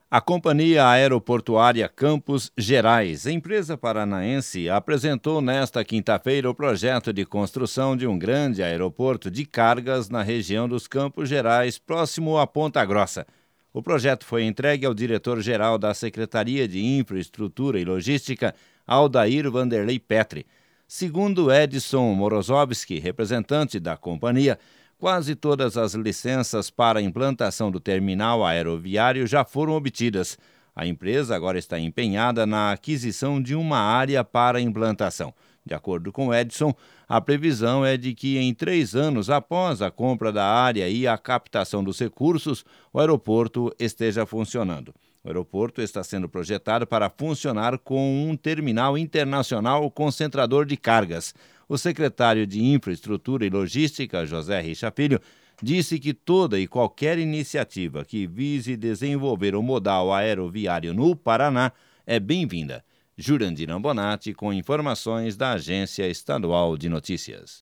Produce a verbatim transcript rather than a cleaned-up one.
A Companhia Aeroportuária Campos Gerais, empresa paranaense, apresentou nesta quinta-feira o projeto de construção de um grande aeroporto de cargas na região dos Campos Gerais, próximo a Ponta Grossa. O projeto foi entregue ao diretor-geral da Secretaria de Infraestrutura e Logística, Aldair Vanderlei Petri. Segundo Edson Morozovski, representante da companhia, quase todas as licenças para a implantação do terminal aeroviário já foram obtidas. A empresa agora está empenhada na aquisição de uma área para a implantação. De acordo com Edson, a previsão é de que em três anos após a compra da área e a captação dos recursos, o aeroporto esteja funcionando. O aeroporto está sendo projetado para funcionar com um terminal internacional concentrador de cargas. O secretário de Infraestrutura e Logística, José Richa Filho, disse que toda e qualquer iniciativa que vise desenvolver o modal aeroviário no Paraná é bem-vinda. Jurandir Ambonati, com informações da Agência Estadual de Notícias.